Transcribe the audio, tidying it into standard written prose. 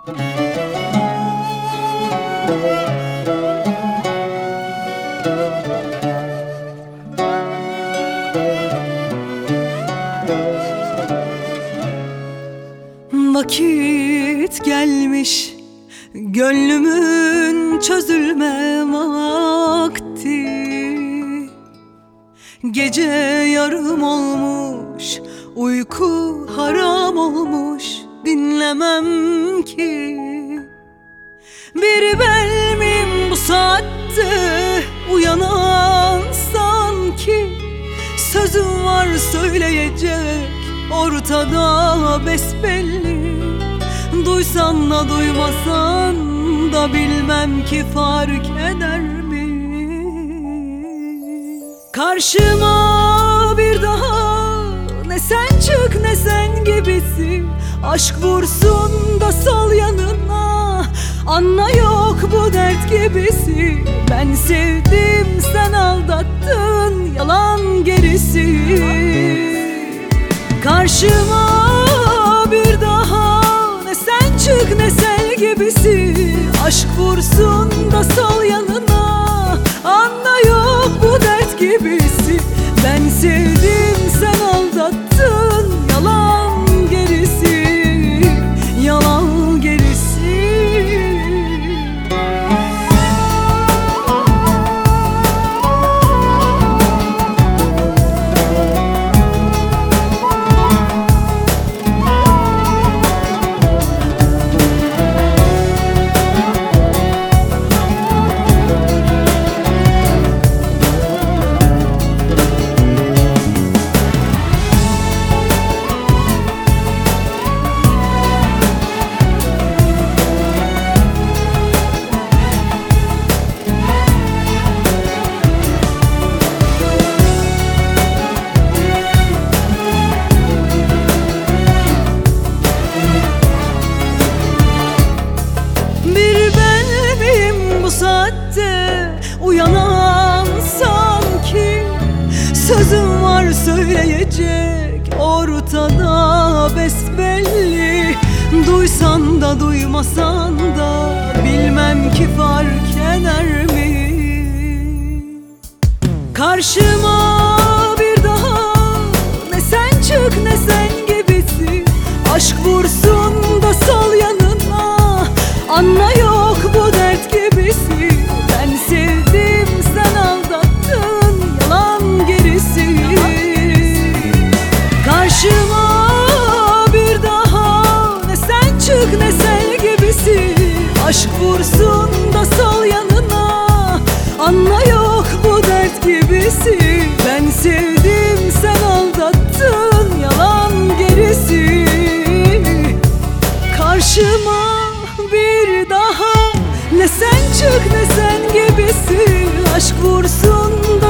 Vakit gelmiş, gönlümün çözülme vakti. Gece yarım olmuş, uyku haram olmuş, dinlemem ki. Bir ben miyim bu saatte uyanan sanki? Sözüm var söyleyecek, ortada besbelli. Duysan da duymasan da bilmem ki fark eder mi? Karşıma bir daha ne sen çık ne sen gibisi. Aşk vursun da sal yanına, anla yok bu dert gibisi. Ben sevdim sen aldattın, yalan gerisi. Karşıma bir daha ne sen çık ne sen gibisi. Aşk vursun da sal yanına, anla yok bu dert gibisi. Ben sevdim sen aldattın, yalan gerisi, yalan gerisi. Uyanan sanki, sözüm var söyleyecek, ortada besbelli. Duysan da duymasan da bilmem ki fark eder mi? Karşıma bir daha ne sen çık ne sen gibisi. Aşk vursun da sal yanına, anla yok bu dert gibisi. Ben sevdim sen aldattın, yalan gerisi. Karşıma bir daha ne sen çık ne sen gibisi. Aşk vursun da sal yanına, anla yok bu dert gibisi. Ben sevdim sen aldattın, yalan gerisi. Karşıma bir daha ne sen çık ne sen gibisi. Aşk vursun da